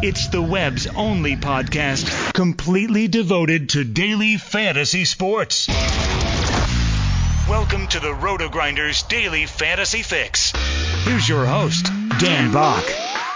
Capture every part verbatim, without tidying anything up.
It's the web's only podcast completely devoted to daily fantasy sports. Welcome to the Roto-Grinders Daily Fantasy Fix. Here's your host, Dan Bach.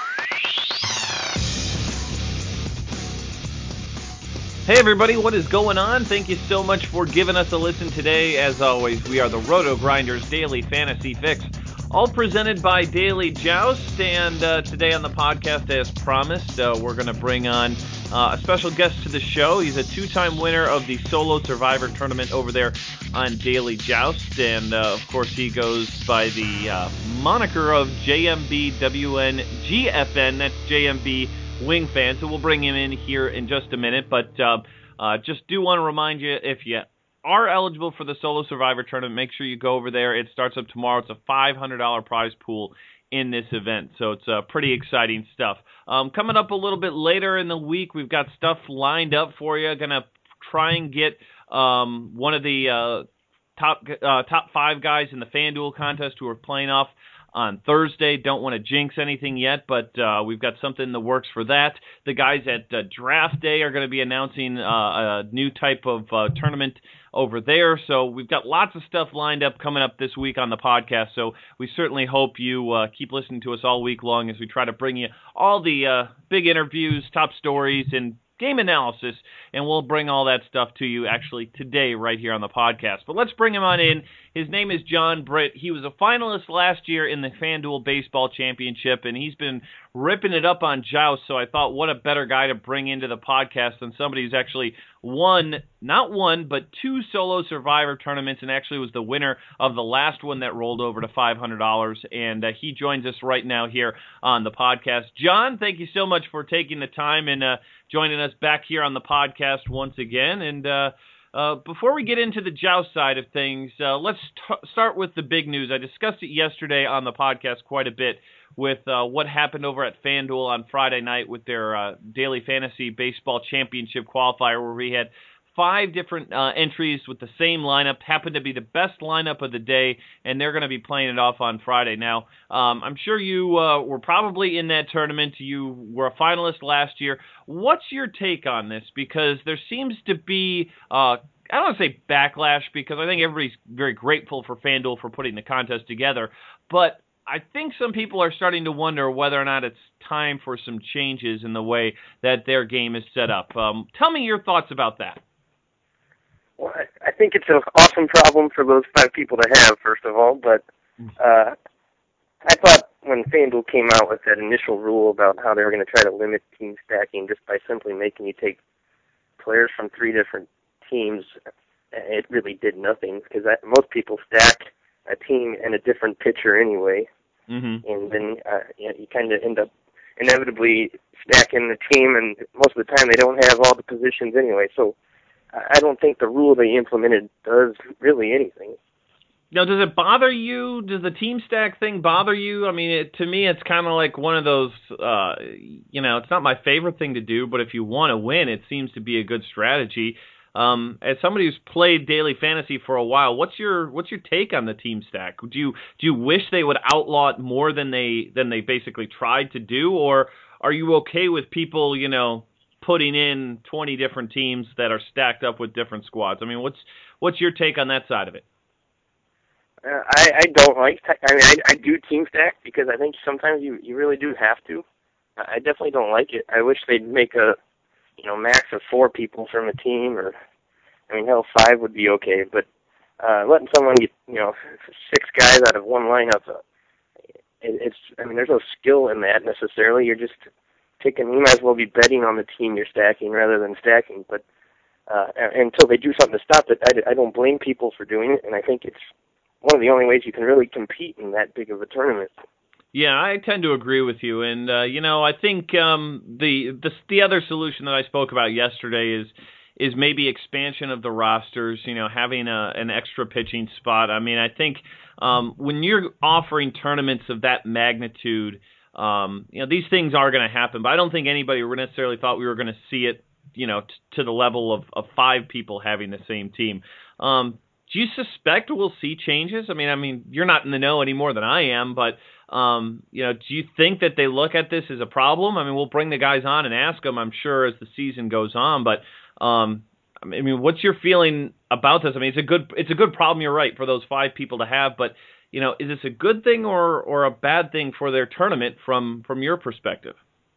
Hey everybody, what is going on? Thank you so much for giving us a listen today. As always, we are the Roto-Grinders Daily Fantasy Fix, all presented by Daily Joust. And uh, today on the podcast, as promised, uh, we're going to bring on uh, a special guest to the show. He's a two-time winner of the Solo Survivor Tournament over there on Daily Joust. And, uh, of course, he goes by the uh, moniker of J M B W N G F N. That's J M B Wing Fan, so we'll bring him in here in just a minute, but uh, uh, just do want to remind you, if you are eligible for the Solo Survivor Tournament, make sure you go over there. It starts up tomorrow. It's a five hundred dollars prize pool in this event, so it's uh, pretty exciting stuff. Um, coming up a little bit later in the week, we've got stuff lined up for you. Going to try and get um, one of the uh, top uh, top five guys in the FanDuel contest who are playing off on Thursday. Don't want to jinx anything yet, but uh, we've got something in the works for that. The guys at uh, Draft Day are going to be announcing uh, a new type of uh, tournament over there. So we've got lots of stuff lined up coming up this week on the podcast. So we certainly hope you uh, keep listening to us all week long as we try to bring you all the uh, big interviews, top stories, and game analysis, and we'll bring all that stuff to you actually today right here on the podcast. But let's bring him on in. His name is John Britt. He was a finalist last year in the FanDuel Baseball Championship, and he's been ripping it up on Joust, so I thought what a better guy to bring into the podcast than somebody who's actually won, not one, but two Solo Survivor tournaments, and actually was the winner of the last one that rolled over to five hundred dollars, and uh, he joins us right now here on the podcast. John, thank you so much for taking the time and uh, joining us back here on the podcast once again, and uh, Uh, before we get into the Joust side of things, uh, let's t- start with the big news. I discussed it yesterday on the podcast quite a bit with uh, what happened over at FanDuel on Friday night with their uh, Daily Fantasy Baseball Championship qualifier, where we had five different uh, entries with the same lineup. Happened to be the best lineup of the day, and they're going to be playing it off on Friday. Now, um, I'm sure you uh, were probably in that tournament. You were a finalist last year. What's your take on this? Because there seems to be, uh, I don't want to say backlash, because I think everybody's very grateful for FanDuel for putting the contest together, but I think some people are starting to wonder whether or not it's time for some changes in the way that their game is set up. Um, tell me your thoughts about that. Well, I think it's an awesome problem for those five people to have, first of all, but uh, I thought when FanDuel came out with that initial rule about how they were going to try to limit team stacking just by simply making you take players from three different teams, it really did nothing, because most people stack a team and a different pitcher anyway, mm-hmm. and then uh, you, know, you kind of end up inevitably stacking the team, and most of the time they don't have all the positions anyway, so I don't think the rule they implemented does really anything. Now, does it bother you? Does the team stack thing bother you? I mean, it, to me, it's kind of like one of those, uh, you know, it's not my favorite thing to do, but if you want to win, it seems to be a good strategy. Um, as somebody who's played daily fantasy for a while, what's your what's your take on the team stack? Do you do you wish they would outlaw it more than they than they basically tried to do, or are you okay with people, you know, putting in twenty different teams that are stacked up with different squads? I mean, what's what's your take on that side of it? Uh, I, I don't like. I mean, I, I do team stack because I think sometimes you, you really do have to. I definitely don't like it. I wish they'd make a, you know, max of four people from a team, or I mean, hell, five would be okay. But uh, letting someone get, you know, six guys out of one lineup, uh, it, it's. I mean, there's no skill in that necessarily. You're just picking. You might as well be betting on the team you're stacking rather than stacking. But uh, until they do something to stop it, I, I don't blame people for doing it, and I think it's one of the only ways you can really compete in that big of a tournament. Yeah, I tend to agree with you, and uh, you know, I think um, the, the the other solution that I spoke about yesterday is is maybe expansion of the rosters. You know, having a, an extra pitching spot. I mean, I think um, when you're offering tournaments of that magnitude, um, you know, these things are going to happen. But I don't think anybody necessarily thought we were going to see it, you know, t- to the level of, of five people having the same team. Um, Do you suspect we'll see changes? I mean, I mean, you're not in the know any more than I am, but Um, you know, do you think that they look at this as a problem? I mean, we'll bring the guys on and ask them, I'm sure, as the season goes on. But um, I mean, what's your feeling about this? I mean, it's a good it's a good problem. You're right, for those five people to have. But you know, is this a good thing or or a bad thing for their tournament from from your perspective?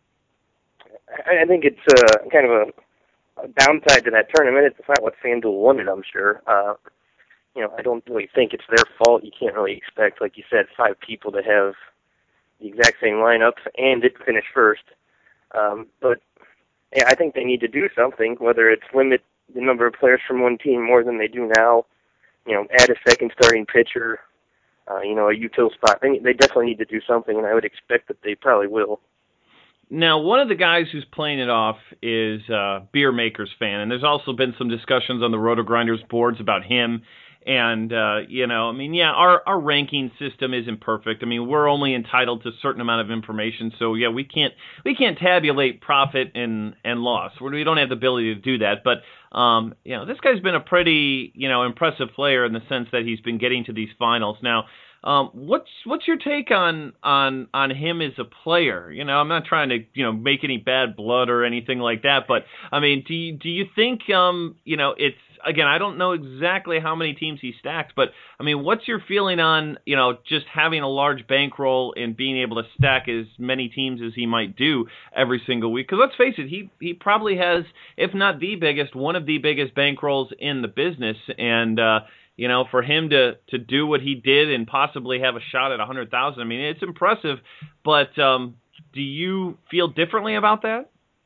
I think it's uh, kind of a, a downside to that tournament. It's not what FanDuel wanted, I'm sure. Uh, you know, I don't really think it's their fault. You can't really expect, like you said, five people to have the exact same lineups and it finish first. Um, but yeah, I think they need to do something, whether it's limit the number of players from one team more than they do now, you know, add a second starting pitcher, uh, you know, a util spot. They, they definitely need to do something, and I would expect that they probably will. Now, one of the guys who's playing it off is uh, Beer Maker's fan, and there's also been some discussions on the Roto Grinders boards about him. And, uh, you know, I mean, yeah, our, our ranking system isn't perfect. I mean, we're only entitled to a certain amount of information. So, yeah, we can't we can't tabulate profit and, and loss. We don't have the ability to do that. But, um, you know, this guy's been a pretty, you know, impressive player in the sense that he's been getting to these finals. Now, Um, what's what's your take on on on him as a player? You know, I'm not trying to you know make any bad blood or anything like that, but I mean, do you, do you think um you know it's again I don't know exactly how many teams he stacks, but I mean, what's your feeling on you know just having a large bankroll and being able to stack as many teams as he might do every single week? Because let's face it, he he probably has, if not the biggest, one of the biggest bankrolls in the business, and uh, You know, for him to, to do what he did and possibly have a shot at one hundred thousand, I mean, it's impressive. But um, do you feel differently about that?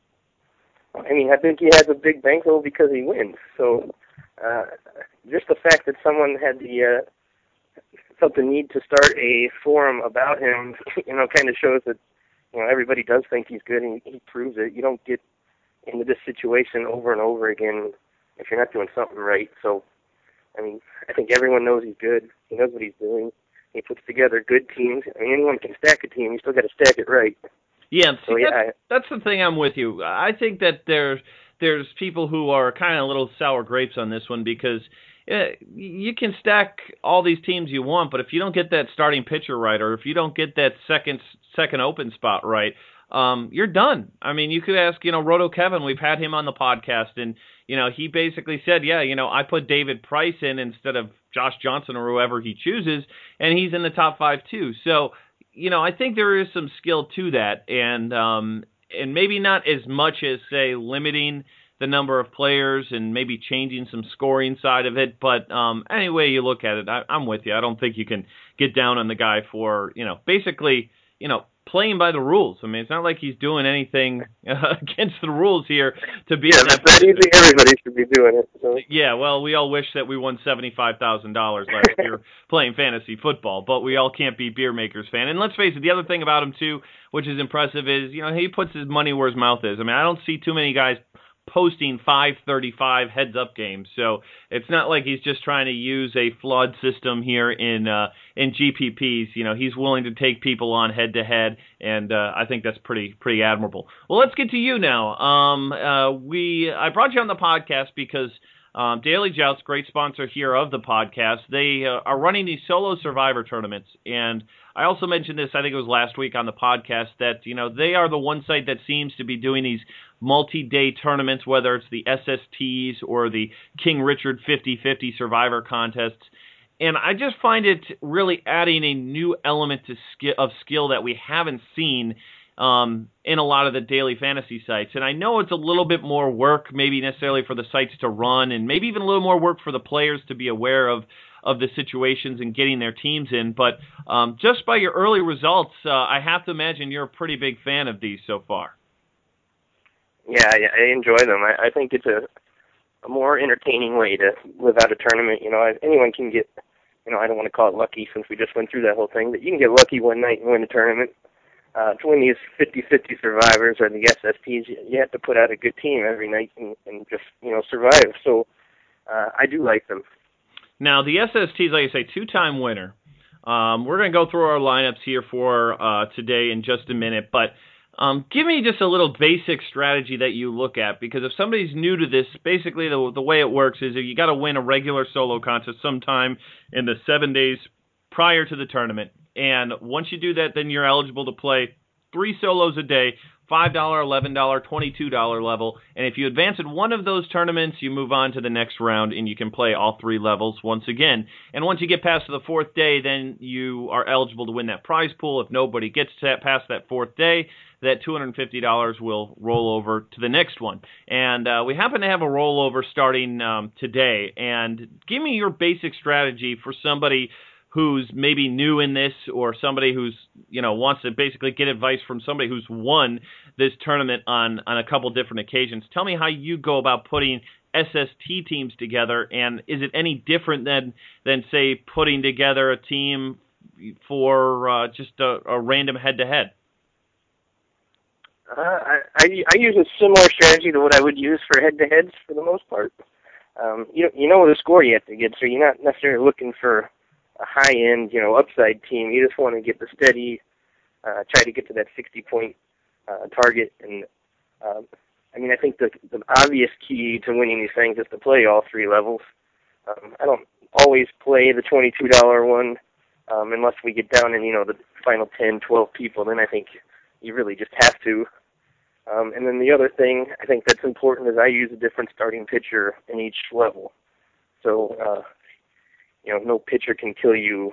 I mean, I think he has a big bankroll because he wins. So uh, just the fact that someone had the uh, felt the need to start a forum about him, you know, kind of shows that you know everybody does think he's good, and he proves it. You don't get into this situation over and over again if you're not doing something right. So. I mean, I think everyone knows he's good. He knows what he's doing. He puts together good teams. I mean, anyone can stack a team. You still got to stack it right. Yeah, see, so, yeah that's, I, that's the thing. I'm with you. I think that there's there's people who are kind of a little sour grapes on this one because uh, you can stack all these teams you want, but if you don't get that starting pitcher right, or if you don't get that second second open spot right, um, you're done. I mean, you could ask, you know, Roto Kevin. We've had him on the podcast, and you know, he basically said, yeah, you know, I put David Price in instead of Josh Johnson or whoever he chooses, and he's in the top five too. So, you know, I think there is some skill to that, and um, and maybe not as much as, say, limiting the number of players and maybe changing some scoring side of it. But um, any way you look at it, I, I'm with you. I don't think you can get down on the guy for, you know, basically, you know, playing by the rules. I mean, it's not like he's doing anything uh, against the rules here to be. Yeah, that's not easy. Everybody should be doing it. So. Yeah, well, we all wish that we won seventy-five thousand dollars last year playing fantasy football, but we all can't be Beer Maker's fan. And let's face it, the other thing about him, too, which is impressive, is, you know, he puts his money where his mouth is. I mean, I don't see too many guys posting five thirty-five heads-up games, so it's not like he's just trying to use a flawed system here in uh, in G P Ps. You know, he's willing to take people on head-to-head, and uh, I think that's pretty pretty admirable. Well, let's get to you now. Um, uh, we I brought you on the podcast because um, Daily Joust, great sponsor here of the podcast, they uh, are running these solo Survivor tournaments, and I also mentioned this, I think it was last week on the podcast, that, you know, they are the one site that seems to be doing these multi-day tournaments, whether it's the S S Ts or the King Richard fifty-fifty Survivor contests. And I just find it really adding a new element to skill, of skill that we haven't seen um, in a lot of the daily fantasy sites. And I know it's a little bit more work, maybe necessarily for the sites to run, and maybe even a little more work for the players to be aware of of the situations and getting their teams in. But um, just by your early results, uh, I have to imagine you're a pretty big fan of these so far. Yeah, I, I enjoy them. I, I think it's a, a more entertaining way to live out a tournament. You know, I, anyone can get, you know, I don't want to call it lucky since we just went through that whole thing, but you can get lucky one night and win a tournament. Uh, to win these fifty-fifty Survivors or the S S Ts, you, you have to put out a good team every night and, and just, you know, survive. So uh, I do like them. Now, the S S Ts, like I say, two-time winner. Um, we're going to go through our lineups here for uh, today in just a minute, but um, give me just a little basic strategy that you look at, because if somebody's new to this, basically the, the way it works is you got to win a regular solo contest sometime in the seven days prior to the tournament. And once you do that, then you're eligible to play three solos a day, five dollars, eleven dollars, twenty-two dollars level. And if you advance in one of those tournaments, you move on to the next round, and you can play all three levels once again. And once you get past the fourth day, then you are eligible to win that prize pool. If nobody gets to past that fourth day, that two hundred fifty dollars will roll over to the next one. And uh, we happen to have a rollover starting um, today. And give me your basic strategy for somebody who's maybe new in this, or somebody who's, you know, wants to basically get advice from somebody who's won this tournament on, on a couple different occasions. Tell me how you go about putting S S T teams together, and is it any different than, than say, putting together a team for uh, just a, a random head-to-head? Uh, I, I I use a similar strategy to what I would use for head-to-heads for the most part. Um, you you know the score you have to get, so you're not necessarily looking for a high-end, you know, upside team. You just want to get the steady, uh, try to get to that sixty-point uh, target. And um, I mean, I think the the obvious key to winning these things is to play all three levels. Um, I don't always play the twenty-two dollars one um, unless we get down in, you know, the final ten, twelve people. Then I think you really just have to. Um, and then the other thing I think that's important is I use a different starting pitcher in each level. So, uh, you know, no pitcher can kill you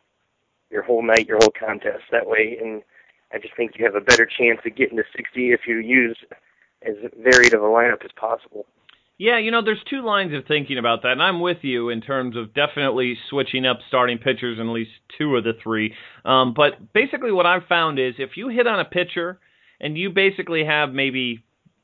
your whole night, your whole contest that way. And I just think you have a better chance of getting to sixty if you use as varied of a lineup as possible. Yeah, you know, there's two lines of thinking about that, and I'm with you in terms of definitely switching up starting pitchers in at least two of the three. Um, but basically what I've found is if you hit on a pitcher and you basically have maybe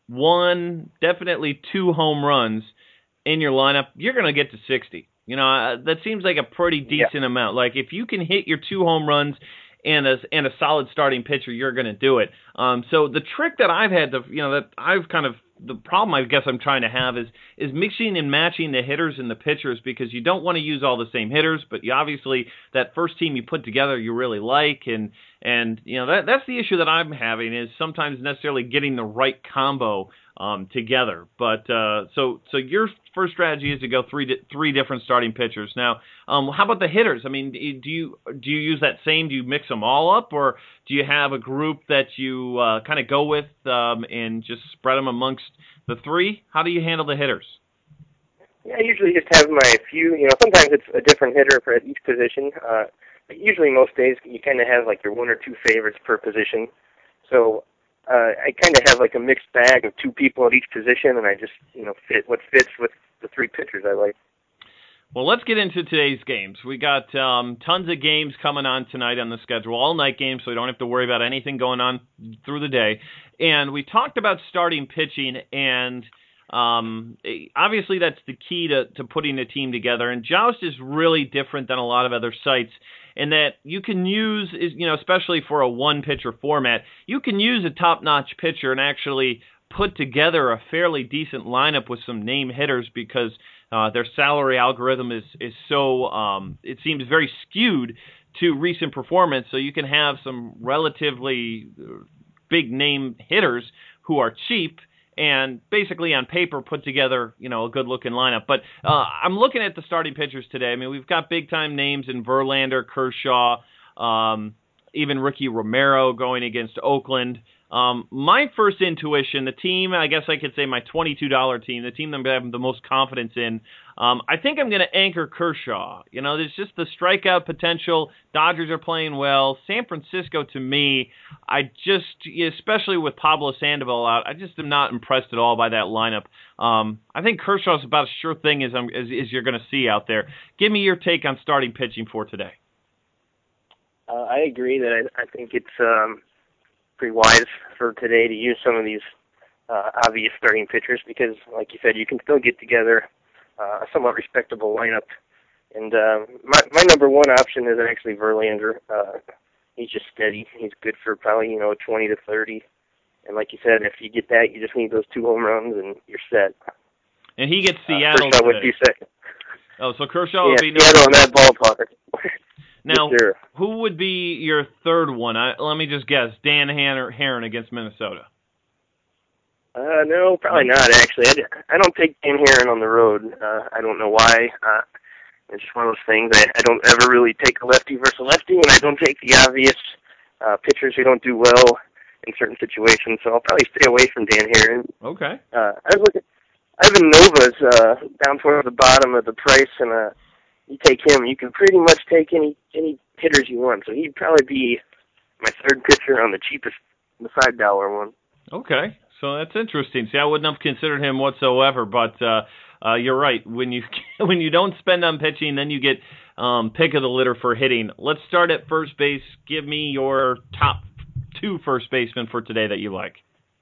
one, definitely two home runs in your lineup, you're going to get to sixty. You know, uh, that seems like a pretty decent yeah. amount. Like, if you can hit your two home runs and a, and a solid starting pitcher, you're going to do it. Um, so the trick that I've had to, you know, that I've kind of, the problem I guess I'm trying to have is is mixing and matching the hitters and the pitchers, because you don't want to use all the same hitters, but you obviously, that first team you put together you really like, and, and you know, that that's the issue that I'm having, is sometimes necessarily getting the right combo um, together. But uh, so so your first strategy is to go three di- three different starting pitchers. Now, um, how about the hitters? I mean, do you do you use that same? Do you mix them all up, or do you have a group that you uh, kind of go with um, and just spread them amongst the three? How do you handle the hitters? Yeah, I usually just have my few. You know, sometimes it's a different hitter for each position. Uh, but usually, most days you kind of have like your one or two favorites per position. So uh, I kind of have like a mixed bag of two people at each position, and I just, you know, fit what fits with the three pitchers I like. Well, let's get into today's games. We got um, tons of games coming on tonight on the schedule, all night games, so we don't have to worry about anything going on through the day. And we talked about starting pitching, and um, obviously that's the key to, to putting a team together. And Joust is really different than a lot of other sites in that you can use, you know, especially for a one-pitcher format, you can use a top-notch pitcher and actually put together a fairly decent lineup with some name hitters, because uh, their salary algorithm is is so um, it seems very skewed to recent performance. So you can have some relatively big name hitters who are cheap and basically on paper put together, you know, a good looking lineup. But uh, I'm looking at the starting pitchers today. I mean, we've got big time names in Verlander, Kershaw, um, even Ricky Romero going against Oakland. Um, my first intuition, the team, I guess I could say my twenty-two dollars team, the team that I have the most confidence in, um, I think I'm going to anchor Kershaw. You know, there's just the strikeout potential. Dodgers are playing well. San Francisco, to me, I just, especially with Pablo Sandoval out, I just am not impressed at all by that lineup. Um, I think Kershaw's about as sure thing as, I'm, as, as you're going to see out there. Give me your take on starting pitching for today. Uh, I agree that I, I think it's um, pretty wise for today to use some of these uh, obvious starting pitchers, because, like you said, you can still get together uh, a somewhat respectable lineup. And uh, my my number one option is actually Verlander. Uh, he's just steady. He's good for probably, you know, twenty to thirty. And like you said, if you get that, you just need those two home runs and you're set. And he gets Seattle uh, Kershaw today. would be second. Oh, so Kershaw yeah, would be Seattle number in that ballpark. Now, yes, who would be your third one? I, let me just guess. Dan Herron against Minnesota. Uh, no, probably not, actually. I, I don't take Dan Herron on the road. Uh, I don't know why. Uh, It's just one of those things. I, I don't ever really take a lefty versus a lefty, and I don't take the obvious uh, pitchers who don't do well in certain situations. So I'll probably stay away from Dan Haren. Okay. Uh, I was looking. Ivan Nova's uh, down towards the bottom of the price, and uh, you take him, you can pretty much take any any hitters you want. So he'd probably be my third pitcher on the cheapest, the five dollar one. Okay, so that's interesting. See, I wouldn't have considered him whatsoever, but uh, uh, you're right. When you when you don't spend on pitching, then you get um, pick of the litter for hitting. Let's start at first base. Give me your top two first basemen for today that you like.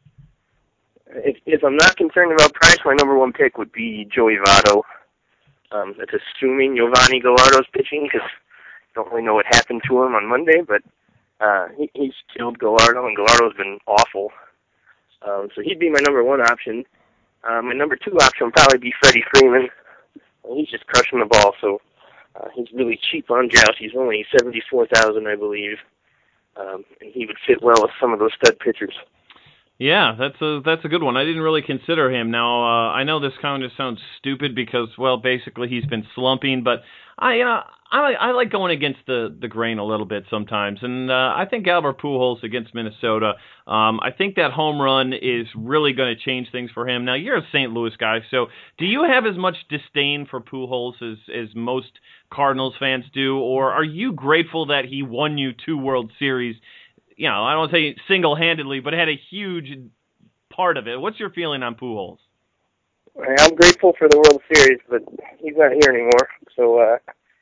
If, if I'm not concerned about price, my number one pick would be Joey Votto. Um, that's assuming Giovanni Gallardo's pitching, because I don't really know what happened to him on Monday, but uh, he, he's killed Gallardo, and Gallardo's been awful. Um, so he'd be my number one option. Uh, my number two option would probably be Freddie Freeman. He's just crushing the ball, so uh, he's really cheap on Joust. He's only seventy-four thousand dollars, I believe, um, and he would fit well with some of those stud pitchers. Yeah, that's a that's a good one. I didn't really consider him. Now, uh, I know this kind of sounds stupid because, well, basically he's been slumping, but I, you know, I, I like going against the, the grain a little bit sometimes, and uh, I think Albert Pujols against Minnesota, um, I think that home run is really going to change things for him. Now, you're a Saint Louis guy, so do you have as much disdain for Pujols as, as most Cardinals fans do, or are you grateful that he won you two World Series? You know, I don't want to say single-handedly, but had a huge part of it. What's your feeling on Pujols? I'm grateful for the World Series, but he's not here anymore, so uh,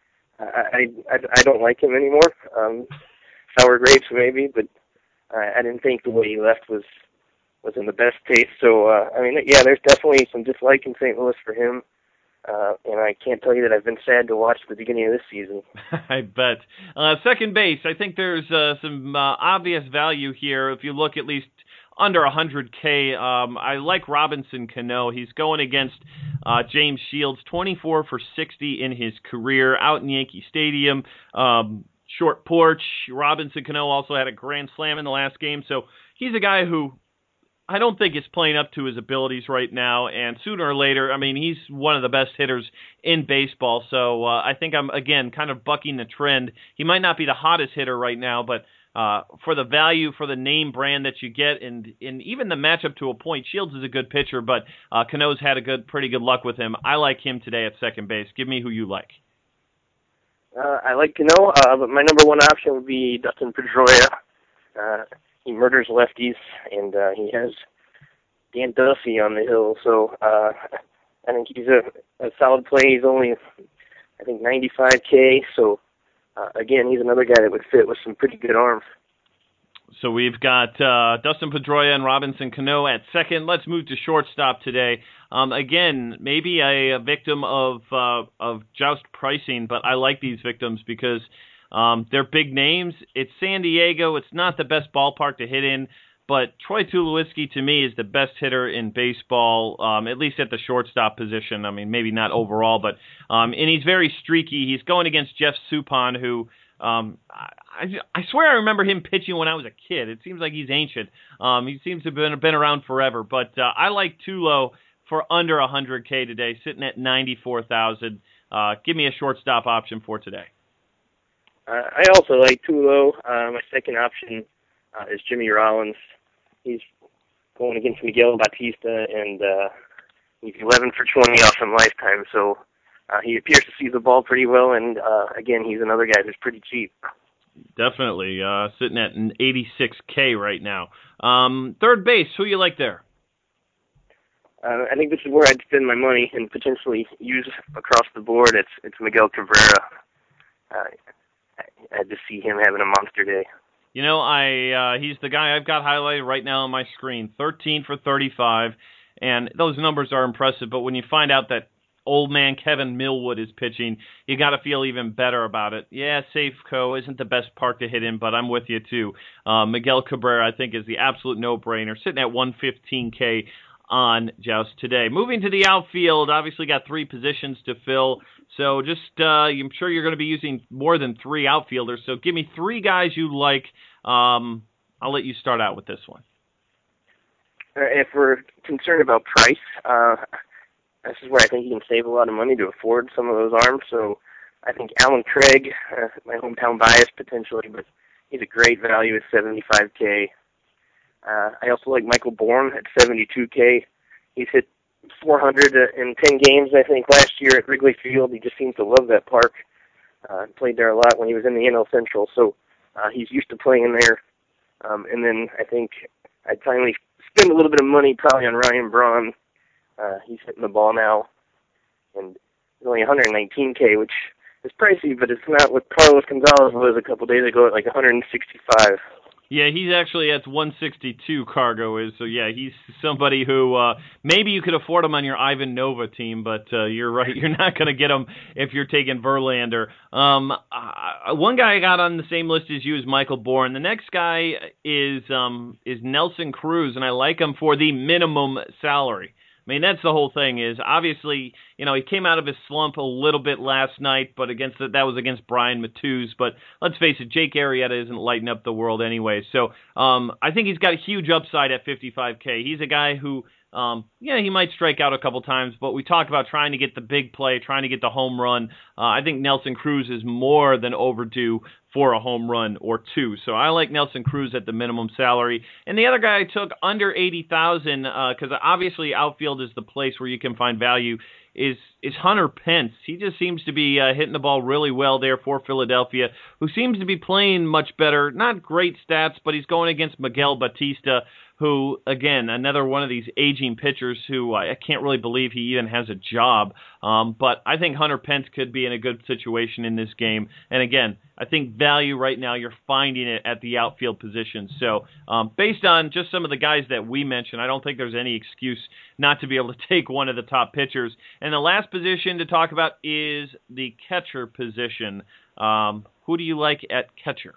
I, I I don't like him anymore. Um, sour grapes maybe, but I, I didn't think the way he left was was in the best taste. So uh, I mean, yeah, there's definitely some dislike in Saint Louis for him. Uh, and I can't tell you that I've been sad to watch the beginning of this season. I bet. Uh, second base, I think there's uh, some uh, obvious value here. If you look at least under one hundred K, um, I like Robinson Cano. He's going against uh, James Shields, twenty-four for sixty in his career out in Yankee Stadium. Um, short porch. Robinson Cano also had a grand slam in the last game, so he's a guy who I don't think is playing up to his abilities right now, and sooner or later, I mean, he's one of the best hitters in baseball, so uh, I think I'm, again, kind of bucking the trend. He might not be the hottest hitter right now, but uh, for the value, for the name brand that you get, and, and even the matchup to a point, Shields is a good pitcher, but uh, Cano's had a good, pretty good luck with him. I like him today at second base. Give me who you like. Uh, I like Cano, uh, but my number one option would be Dustin Pedroia. Uh, he murders lefties, and uh, he has Dan Duffy on the hill, so uh, I think he's a, a solid play. He's only, I think, ninety-five K, so uh, again, he's another guy that would fit with some pretty good arms. So we've got uh, Dustin Pedroia and Robinson Cano at second. Let's move to shortstop today. Um, again, maybe a, a victim of uh, of Joust pricing, but I like these victims because um, they're big names. It's San Diego. It's not the best ballpark to hit in, but Troy Tulowitzki, to me, is the best hitter in baseball, um, at least at the shortstop position. I mean, maybe not overall, but um, and he's very streaky. He's going against Jeff Suppan, who um, I, I swear I remember him pitching when I was a kid. It seems like he's ancient. Um, he seems to have been, been around forever. But uh, I like Tulo for under one hundred K today, sitting at ninety-four thousand. Uh, give me a shortstop option for today. Uh, I also like Tulo. Uh, my second option uh, is Jimmy Rollins. He's going against Miguel Batista, and uh, he's eleven for twenty off in lifetime, so uh, he appears to see the ball pretty well, and uh, again, he's another guy who's pretty cheap. Definitely, uh, sitting at an eighty-six K right now. Um, third base, who you like there? Uh, I think this is where I'd spend my money and potentially use across the board. It's it's Miguel Cabrera. Uh, I had to see him having a monster day. You know, I uh, he's the guy I've got highlighted right now on my screen, thirteen for thirty-five, and those numbers are impressive, but when you find out that old man Kevin Millwood is pitching, you got to feel even better about it. Yeah, Safeco isn't the best park to hit in, but I'm with you too. Uh, Miguel Cabrera, I think, is the absolute no-brainer, sitting at one fifteen K on Joust today. Moving to the outfield, obviously got three positions to fill, so just uh, I'm sure you're going to be using more than three outfielders, so give me three guys you like. Um, I'll let you start out with this one. If we're concerned about price, uh, this is where I think you can save a lot of money to afford some of those arms, so I think Alan Craig, uh, my hometown bias potentially, but he's a great value at seventy-five K. Uh, I also like Michael Bourne at seventy-two K. He's hit four hundred in ten games, I think, last year at Wrigley Field. He just seems to love that park. Uh, played there a lot when he was in the N L Central, so uh, he's used to playing in there. Um, and then I think I'd finally spend a little bit of money probably on Ryan Braun. Uh, he's hitting the ball now, and he's only one hundred nineteen K, which is pricey, but it's not what Carlos Gonzalez was a couple days ago at like one hundred sixty-five. Yeah, he's actually at one sixty-two, Cargo is. So, yeah, he's somebody who uh, maybe you could afford him on your Ivan Nova team, but uh, you're right. You're not going to get him if you're taking Verlander. Um, uh, one guy I got on the same list as you is Michael Bourne. The next guy is um, is Nelson Cruz, and I like him for the minimum salary. I mean, that's the whole thing is, obviously, you know, he came out of his slump a little bit last night, but against the, that was against Brian Matthews. But let's face it, Jake Arrieta isn't lighting up the world anyway. So um, I think he's got a huge upside at fifty-five K. He's a guy who, um, yeah, he might strike out a couple times, but we talk about trying to get the big play, trying to get the home run. Uh, I think Nelson Cruz is more than overdue for a home run or two. So I like Nelson Cruz at the minimum salary. And the other guy I took under eighty thousand dollars, because uh, obviously outfield is the place where you can find value, is is Hunter Pence. He just seems to be uh, hitting the ball really well there for Philadelphia, who seems to be playing much better. Not great stats, but he's going against Miguel Batista, who, again, another one of these aging pitchers who I can't really believe he even has a job. Um, but I think Hunter Pence could be in a good situation in this game. And again, I think value right now, you're finding it at the outfield position. So um, based on just some of the guys that we mentioned, I don't think there's any excuse not to be able to take one of the top pitchers. And the last position to talk about is the catcher position. Um, who do you like at catcher?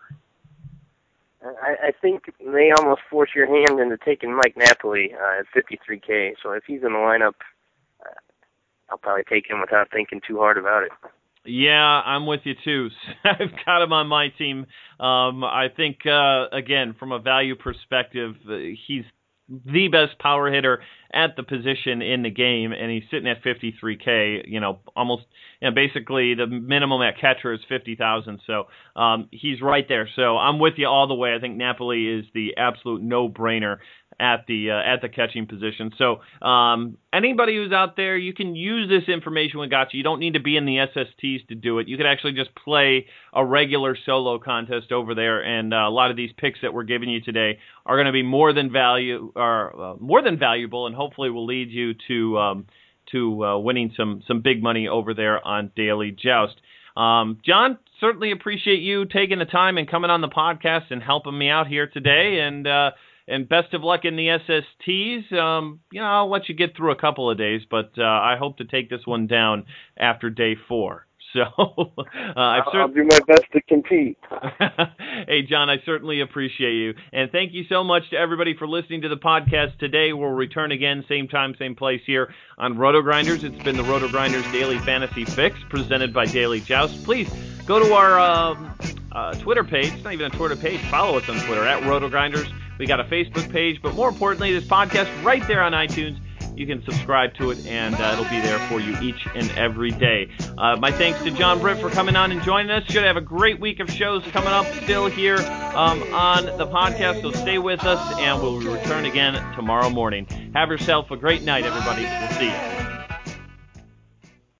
I, I think they almost force your hand into taking Mike Napoli uh, at fifty-three K. So if he's in the lineup, uh, I'll probably take him without thinking too hard about it. Yeah, I'm with you too. I've got him on my team. Um, I think, uh, again, from a value perspective, uh, he's the best power hitter at the position in the game, and he's sitting at fifty-three K, you know, almost, you know, basically the minimum at catcher is fifty thousand, so um, he's right there. So I'm with you all the way. I think Napoli is the absolute no-brainer at the uh, at the catching position. So um, anybody who's out there, you can use this information we got you. You don't need to be in the S S Ts to do it. You could actually just play a regular solo contest over there, and uh, a lot of these picks that we're giving you today are going to be more than value, or uh, more than valuable, and hopefully will lead you to um, to uh, winning some some big money over there on Daily Joust. Um, John, certainly appreciate you taking the time and coming on the podcast and helping me out here today, and uh, and best of luck in the S S Ts. Um, you know, I'll let you get through a couple of days, but uh, I hope to take this one down after day four. So uh, I've I'll, I'll do my best to compete. Hey, John, I certainly appreciate you. And thank you so much to everybody for listening to the podcast today. We'll return again, same time, same place here on Roto Grinders. It's been the Roto Grinders Daily Fantasy Fix presented by Daily Joust. Please go to our uh, uh, Twitter page. It's not even a Twitter page. Follow us on Twitter at Roto Grinders. We got a Facebook page, but more importantly, this podcast right there on iTunes. You can subscribe to it, and uh, it'll be there for you each and every day. Uh, my thanks to John Britt for coming on and joining us. Should have a great week of shows coming up still here um, on the podcast, so stay with us, and we'll return again tomorrow morning. Have yourself a great night, everybody. We'll see you.